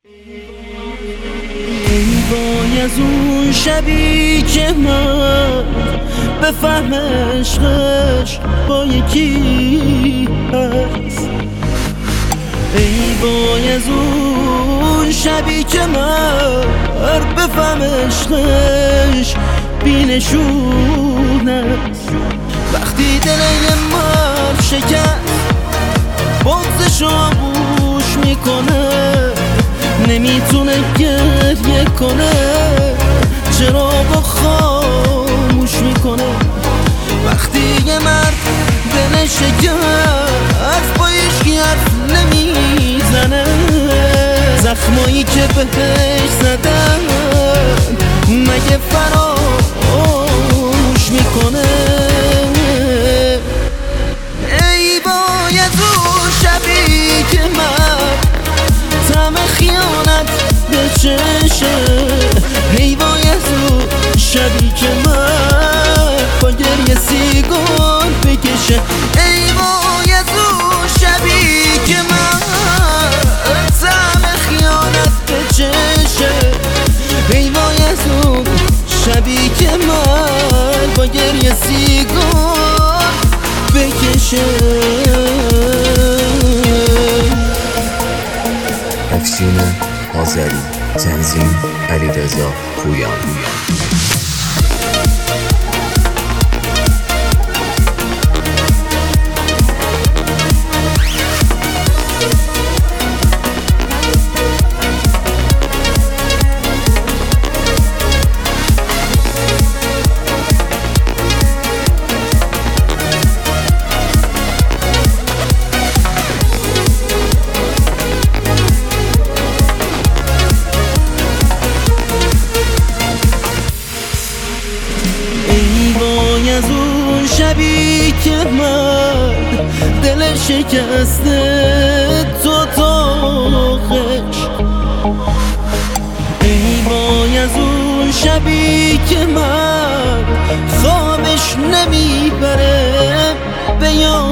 ای وای از اون شبی که من بفهم عشقش با یکی هست. ای وای از اون شبی که من بفهم عشقش بینشون است. وقتی دل یه مرد شکست بغضشو بوش میکنه، نمیتونه گریه کنه، چراغو خاموش میکنه. وقتی یه مرد دلش شکست با هیچکی حرف نمیزنه، زخمایی که بهش زدن مگه فراموش میکنه؟ ای وای از اون شبی که من طعم خیانت به چشه، ای وای از اون شبی که من با گریه سیگار بکشه. ای وای از اون شبی که من طعم خیانت به چشه، ای وای از اون شبی که من با گریه سیگار بکشه. افشین آذری، تنظیم علیرضا پویان. از اون شبی که من دل شکسته تو تاخش، ای وای از اون شبی که من خوابش نمیبره به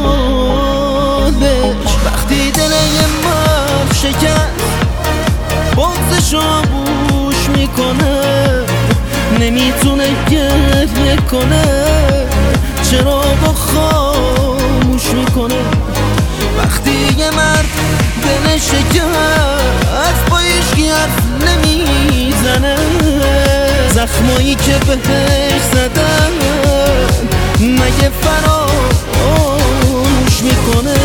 یادش. وقتی دل یه مرد شکست بغضشو بوش میکنه، نمیتونه گریه کنه، چراغو خاموش میکنه. وقتی یه مرد دلش شکست با هیچکی حرف نمیزنه، زخمایی که بهش زدن مگه فراموش میکنه؟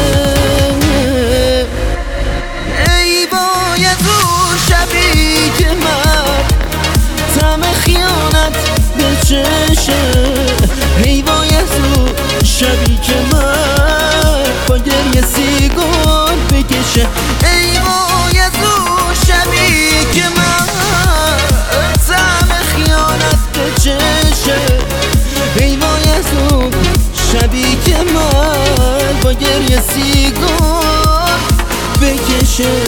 ای وای از اون شبی که من طعم خیانت به چشه، ای وای از اون شبی که من با گریه سیگار بکشه. ای وای از اون شبی که من طعم خیانت به چشه، ای وای از اون شبی که من با گریه سیگار بکشه.